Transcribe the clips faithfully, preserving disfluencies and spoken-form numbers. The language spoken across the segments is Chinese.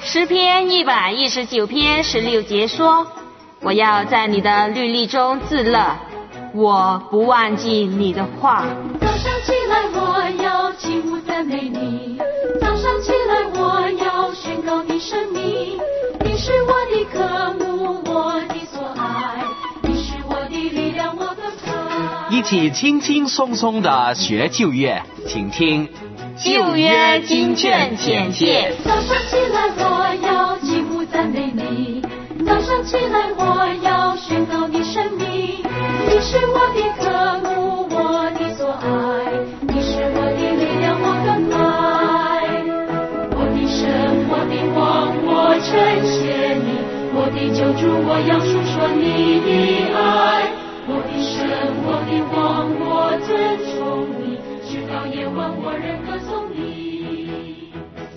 诗篇一百一十九篇十六节说：我要在你的律例中自乐，我不忘记你的话。 早上起来我要起舞赞美你，早上起来我要宣告你生命。你是我的渴慕，我的所爱，你是我的力量，我的爱。 一起轻轻松松的学旧约，请听旧约经卷简介。 早上起来我要起舞赞美你，早上起来我要宣告你生命。你是我的渴慕，我的所爱，你是我的力量，我的爱。我的神，我的王，我称谢你，我的救主，我要述说你的爱。我的神，我的王，我尊崇你，直到夜晚我仍歌颂你。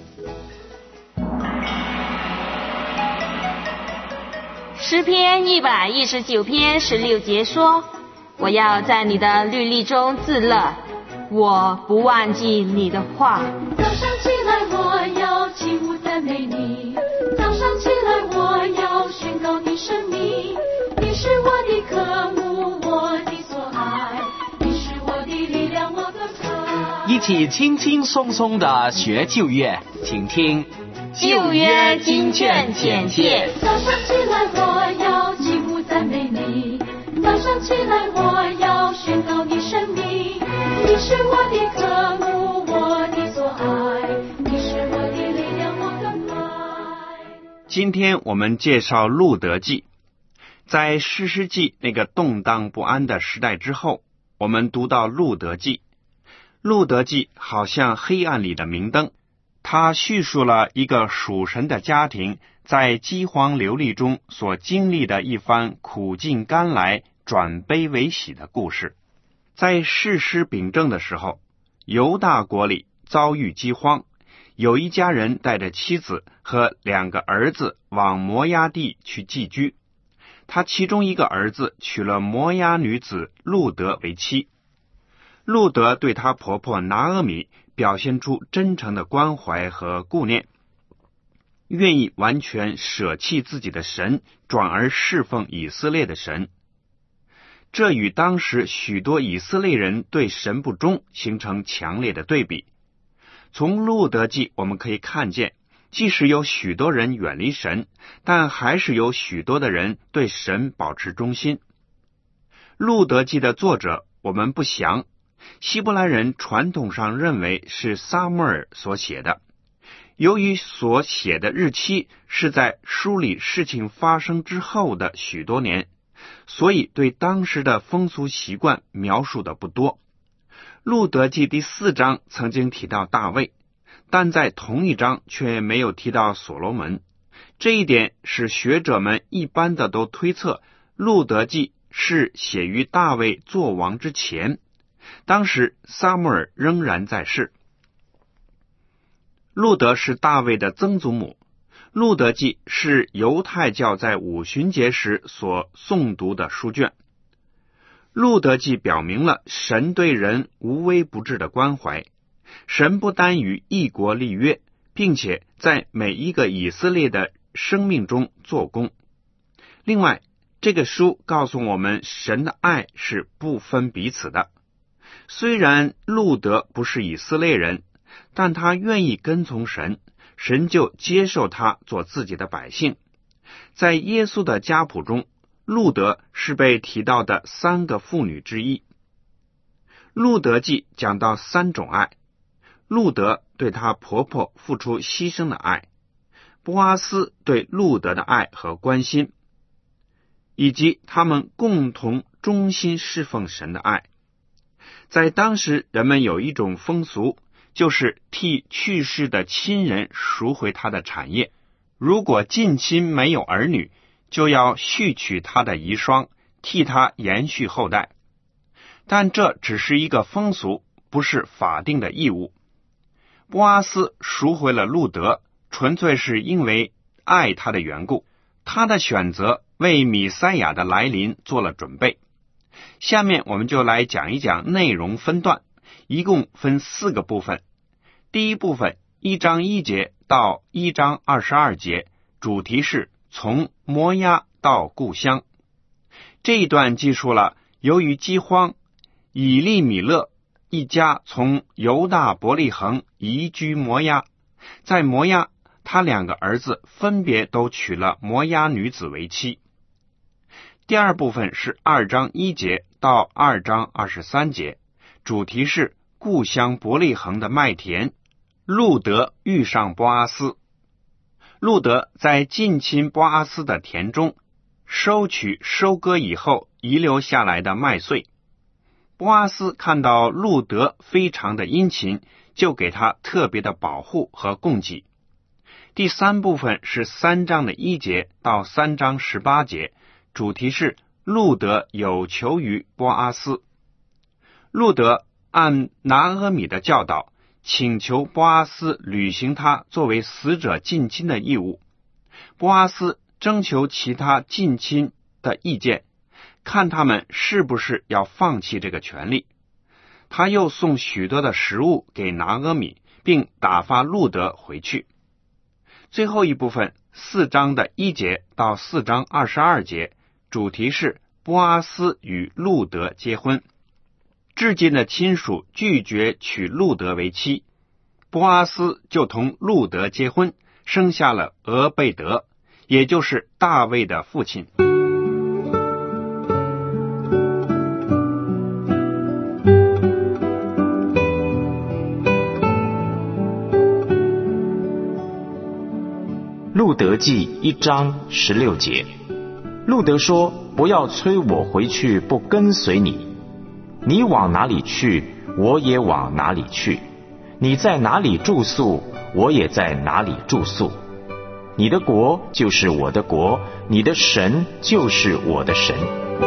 诗篇一百一十九篇十六节说：我要在你的律例中自乐，我不忘记你的话。 早上起来我要起舞赞美你，早上起来我要宣告你生命。你是我的渴慕，我的所爱，你是我的力量，我的爱。 一起轻轻松松的学旧约，请听旧约经卷简介。 早上起来我要起舞赞美你，早上起来我要宣告你生命。你是我的渴慕，我的所爱，你是我的力量，我的爱。 今天我们介绍路得记。在士师记那个动荡不安的时代之后，我们读到路得记。路得记好像黑暗里的明灯，它叙述了一个属神的家庭在饥荒流离中所经历的一番苦尽甘来转悲为喜的故事。在士师秉政的时候，犹大国里遭遇饥荒，有一家人带着妻子和两个儿子往摩押地去寄居。他其中一个儿子娶了摩押女子路得为妻。路得对她婆婆拿俄米表现出真诚的关怀和顾念，愿意完全舍弃自己的神，转而侍奉以色列的神。这与当时许多以色列人对神不忠形成强烈的对比。从路得记我们可以看见，即使有许多人远离神，但还是有许多的人对神保持忠心。路得记的作者我们不详，希伯来人传统上认为是撒母耳所写的，由于所写的日期是在书里事情发生之后的许多年，所以对当时的风俗习惯描述的不多。路得记第四章曾经提到大卫，但在同一章却没有提到所罗门。这一点使学者们一般的都推测路得记是写于大卫作王之前，当时撒母耳仍然在世。路得是大卫的曾祖母，路得记是犹太教在五旬节时所诵读的书卷。路得记表明了神对人无微不至的关怀，神不单与一国立约，并且在每一个以色列的生命中做工。另外，这个书告诉我们神的爱是不分彼此的。虽然路得不是以色列人，但他愿意跟从神，神就接受他做自己的百姓。在耶稣的家谱中，路得是被提到的三个妇女之一。路得记讲到三种爱：路得对她婆婆付出牺牲的爱，波阿斯对路得的爱和关心，以及他们共同忠心侍奉神的爱。在当时，人们有一种风俗，就是替去世的亲人赎回他的产业。如果近亲没有儿女，就要续娶他的遗孀，替他延续后代。但这只是一个风俗，不是法定的义务。波阿斯赎回了路得，纯粹是因为爱他的缘故。他的选择为弥赛亚的来临做了准备。下面我们就来讲一讲内容分段，一共分四个部分。第一部分一章一节到一章二十二节，主题是从摩押到故乡。这一段记述了由于饥荒，以利米勒一家从犹大伯利恒移居摩押，在摩押他两个儿子分别都娶了摩押女子为妻。第二部分是二章一节到二章二十三节，主题是故乡伯利恒的麦田，路德遇上波阿斯。路德在近亲波阿斯的田中收取收割以后遗留下来的麦穗。波阿斯看到路德非常的殷勤，就给他特别的保护和供给。第三部分是三章的一节到三章十八节，主题是路德有求于波阿斯。路德按拿阿米的教导，请求波阿斯履行他作为死者近亲的义务。波阿斯征求其他近亲的意见，看他们是不是要放弃这个权利。他又送许多的食物给拿阿米，并打发路德回去。最后一部分四章的一节到四章二十二节，主题是波阿斯与路德结婚。至近的亲属拒绝娶路德为妻，波阿斯就同路德结婚，生下了俄贝德，也就是大卫的父亲。 路德记一章十六节，路德说：不要催我回去不跟随你，你往哪里去，我也往哪里去；你在哪里住宿，我也在哪里住宿。你的国就是我的国，你的神就是我的神。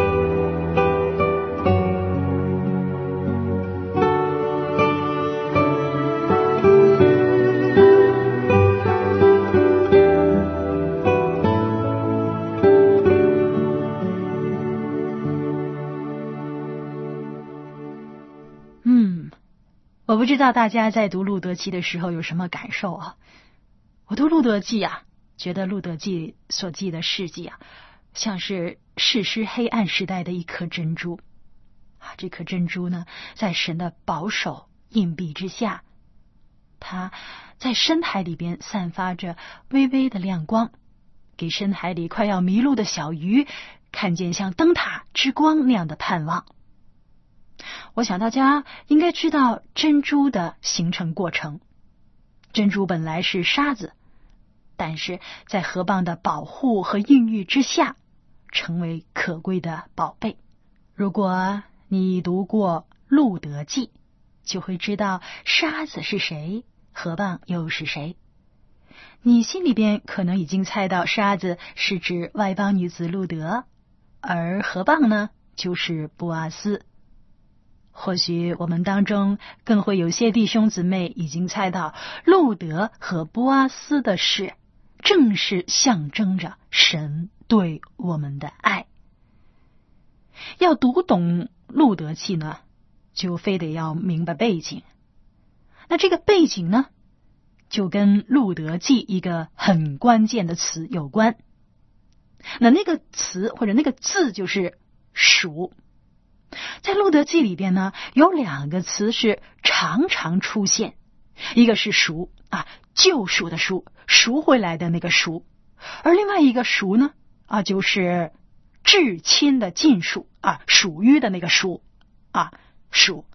我不知道大家在读路德记的时候有什么感受啊？我读路德记啊，觉得路德记所记的事迹啊，像是士师黑暗时代的一颗珍珠啊。这颗珍珠呢，在神的保守荫蔽之下，它在深海里边散发着微微的亮光，给深海里快要迷路的小鱼看见像灯塔之光那样的盼望。我想大家应该知道珍珠的形成过程。珍珠本来是沙子，但是在河蚌的保护和孕育之下，成为可贵的宝贝。如果你读过路德记，就会知道沙子是谁，河蚌又是谁。你心里边可能已经猜到，沙子是指外邦女子路德，而河蚌呢，就是波阿斯。或许我们当中更会有些弟兄姊妹已经猜到，路德和波阿斯的事正是象征着神对我们的爱。要读懂路德记呢，就非得要明白背景。那这个背景呢，就跟路德记一个很关键的词有关。那那个词或者那个字就是赎。在路德记里边呢，有两个词是常常出现，一个是赎啊，救赎的赎，赎回来的那个赎，而另外一个赎呢啊，就是至亲的近属啊，属于的那个属啊，属。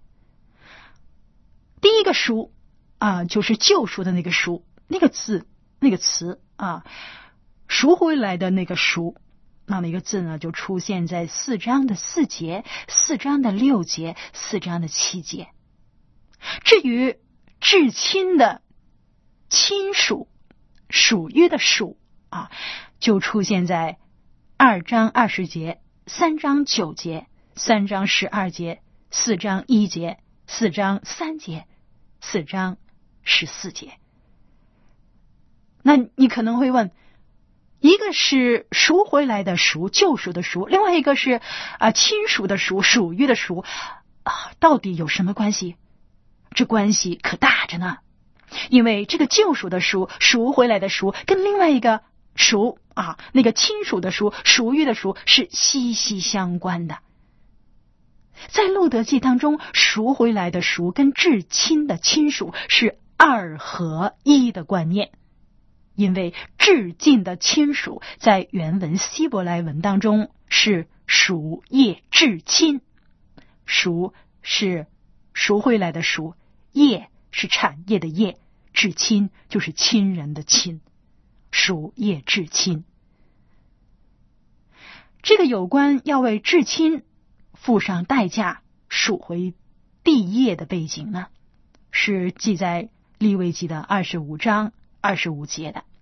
第一个赎啊，就是救赎的那个赎，那个字那个词啊，赎回来的那个赎。那么一个字呢，就出现在四章的四节、四章的六节、四章的七节。至于至亲的亲属、属于的属啊，就出现在二章二十节、三章九节、三章十二节、四章一节、四章三节、四章十四节。那你可能会问，一个是赎回来的赎，救赎的赎，另外一个是啊亲属的属，属于的属啊，到底有什么关系？这关系可大着呢。 因为这个救赎的赎，赎回来的赎，跟另外一个赎啊，那个亲属的赎，赎于的赎是息息相关的。在路德记当中，赎回来的赎跟至亲的亲属是二合一的观念，因为至近的亲属在原文希伯来文当中是赎业至亲，赎是赎回来的赎，业是产业的业，至亲就是亲人的亲，赎业至亲。这个有关要为至亲付上代价赎回地业的背景呢，是记在利未记的二十五章二十五节的。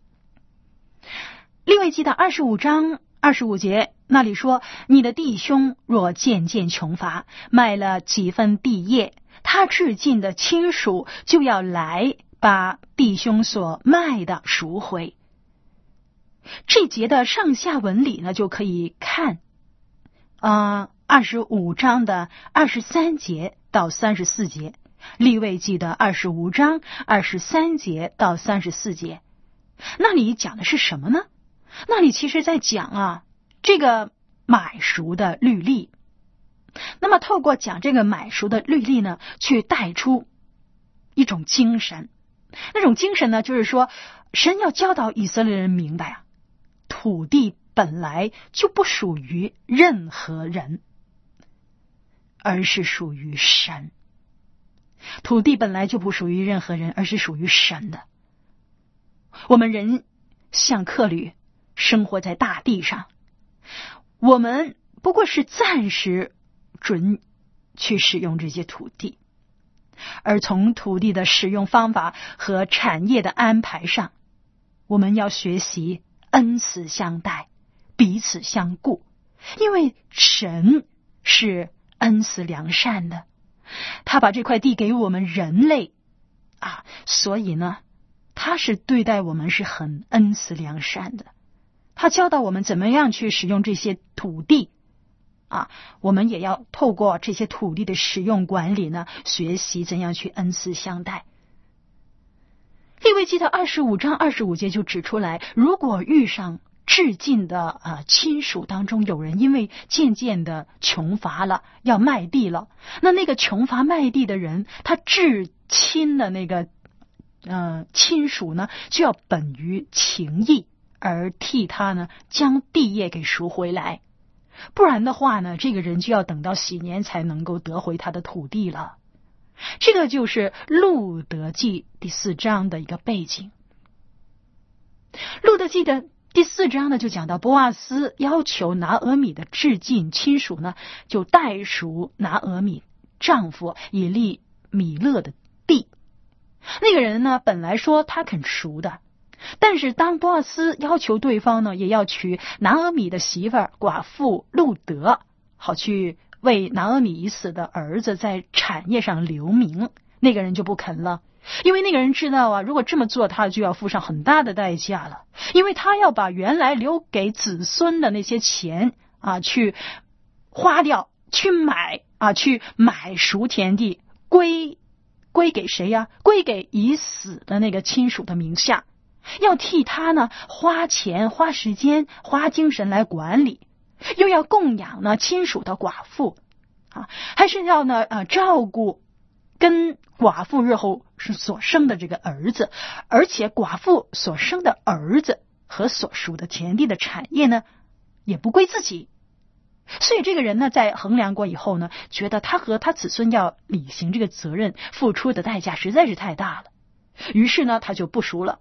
利未记的二十五章二十五节那里说，你的弟兄若渐渐穷乏，卖了几分地业，他至近的亲属就要来把弟兄所卖的赎回。这节的上下文里呢，就可以看呃二十五章的二十三节到三十四节，利未记的二十五章二十三节到三十四节。那里讲的是什么呢？那里其实在讲啊这个买赎的律例。那么透过讲这个买赎的律例呢，去带出一种精神。那种精神呢，就是说神要教导以色列人明白啊，土地本来就不属于任何人，而是属于神。土地本来就不属于任何人，而是属于神的。我们人像客旅，生活在大地上，我们不过是暂时准去使用这些土地，而从土地的使用方法和产业的安排上，我们要学习恩慈相待，彼此相顾，因为神是恩慈良善的，他把这块地给我们人类啊，所以呢他是对待我们是很恩慈良善的。他教导我们怎么样去使用这些土地啊，我们也要透过这些土地的使用管理呢，学习怎样去恩慈相待。利未记的二十五章二十五节就指出来，如果遇上至近的呃亲属当中有人因为渐渐的穷乏了，要卖地了，那那个穷乏卖地的人，他至亲的那个呃亲属呢，就要本于情义而替他呢将地业给赎回来，不然的话呢，这个人就要等到禧年才能够得回他的土地了。这个就是路得记第四章的一个背景。路得记的第四章呢，就讲到波阿斯要求拿俄米的至近亲属呢，就代赎拿俄米丈夫以利米勒的地。那个人呢，本来说他肯赎的，但是当波阿斯要求对方呢，也要娶拿俄米的媳妇儿寡妇路得，好去为拿俄米已死的儿子在产业上留名，那个人就不肯了。因为那个人知道啊，如果这么做，他就要付上很大的代价了，因为他要把原来留给子孙的那些钱啊，去花掉，去买啊，去买赎田地，归归给谁呀、啊？归给已死的那个亲属的名下，要替他呢花钱、花时间、花精神来管理，又要供养呢亲属的寡妇啊，还是要呢呃照顾跟寡妇日后是所生的这个儿子，而且寡妇所生的儿子和所属的田地的产业呢，也不归自己。所以这个人呢，在衡量过以后呢，觉得他和他子孙要履行这个责任，付出的代价实在是太大了，于是呢，他就不赎了。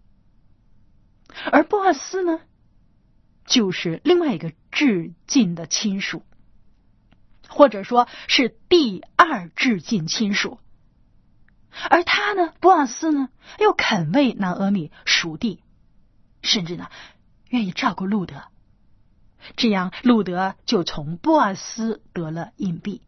而波阿斯呢，就是另外一个至近的亲属，或者说是第二至近亲属。而他呢，波阿斯呢，又肯为拿俄米赎地，甚至呢，愿意照顾路得。这样路得就从波阿斯得了印币。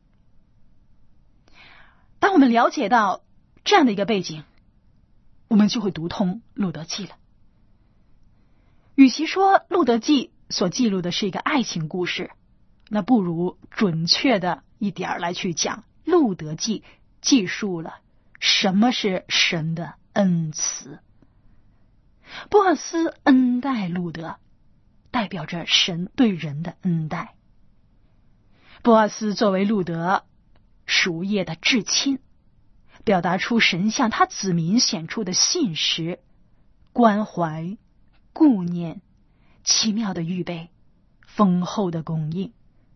当我们了解到这样的一个背景，我们就会读通路得记了。与其说路得记所记录的是一个爱情故事，那不如准确的一点来去讲，路得记记述了什么是神的恩慈。波阿斯恩待路德，代表着神对人的恩待。波阿斯作为路德属业的至亲，表达出神向他子民显出的信实、关怀、顾念、奇妙的预备、丰厚的供应。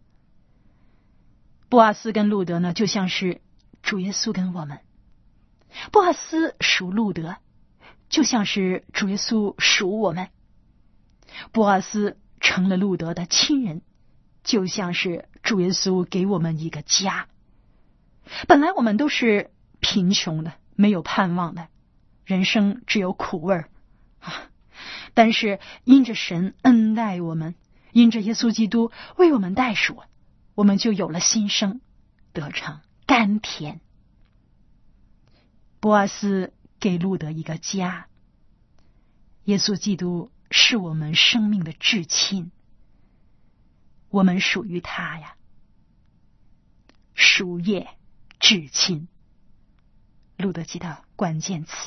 波阿斯跟路德呢，就像是主耶稣跟我们。波阿斯属路德，就像是主耶稣属我们。波阿斯成了路德的亲人，就像是主耶稣给我们一个家。本来我们都是贫穷的，没有盼望的，人生只有苦味儿啊！但是因着神恩待我们，因着耶稣基督为我们代赎，我们就有了新生，得尝甘甜。波阿斯给路德一个家，耶稣基督是我们生命的至亲，我们属于他呀。属业至亲，路德记的关键词。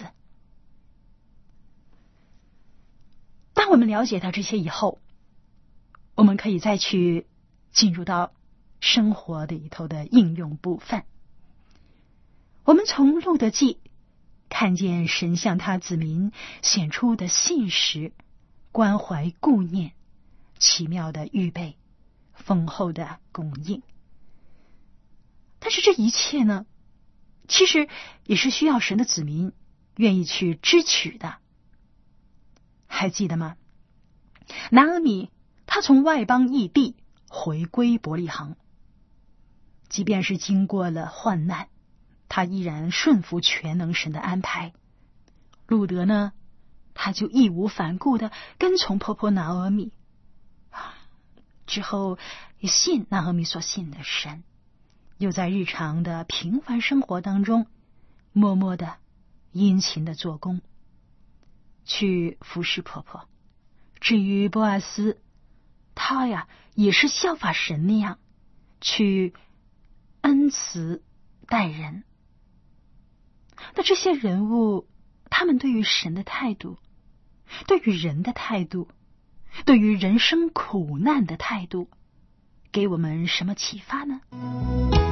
当我们了解到这些以后，我们可以再去进入到生活里头的应用部分。我们从路德记看见神向他子民显出的信实、关怀、顾念、奇妙的预备、丰厚的供应。但是这一切呢，其实也是需要神的子民愿意去支取的。还记得吗？拿俄米他从外邦异地回归伯利恒，即便是经过了患难，他依然顺服全能神的安排。路德呢，他就义无反顾的跟从婆婆拿俄米，之后也信拿俄米所信的神，又在日常的平凡生活当中默默的殷勤的做工，去服侍婆婆。至于波阿斯，他呀也是效法神那样去恩慈待人。那这些人物，他们对于神的态度，对于人的态度，对于人生苦难的态度，给我们什么启发呢？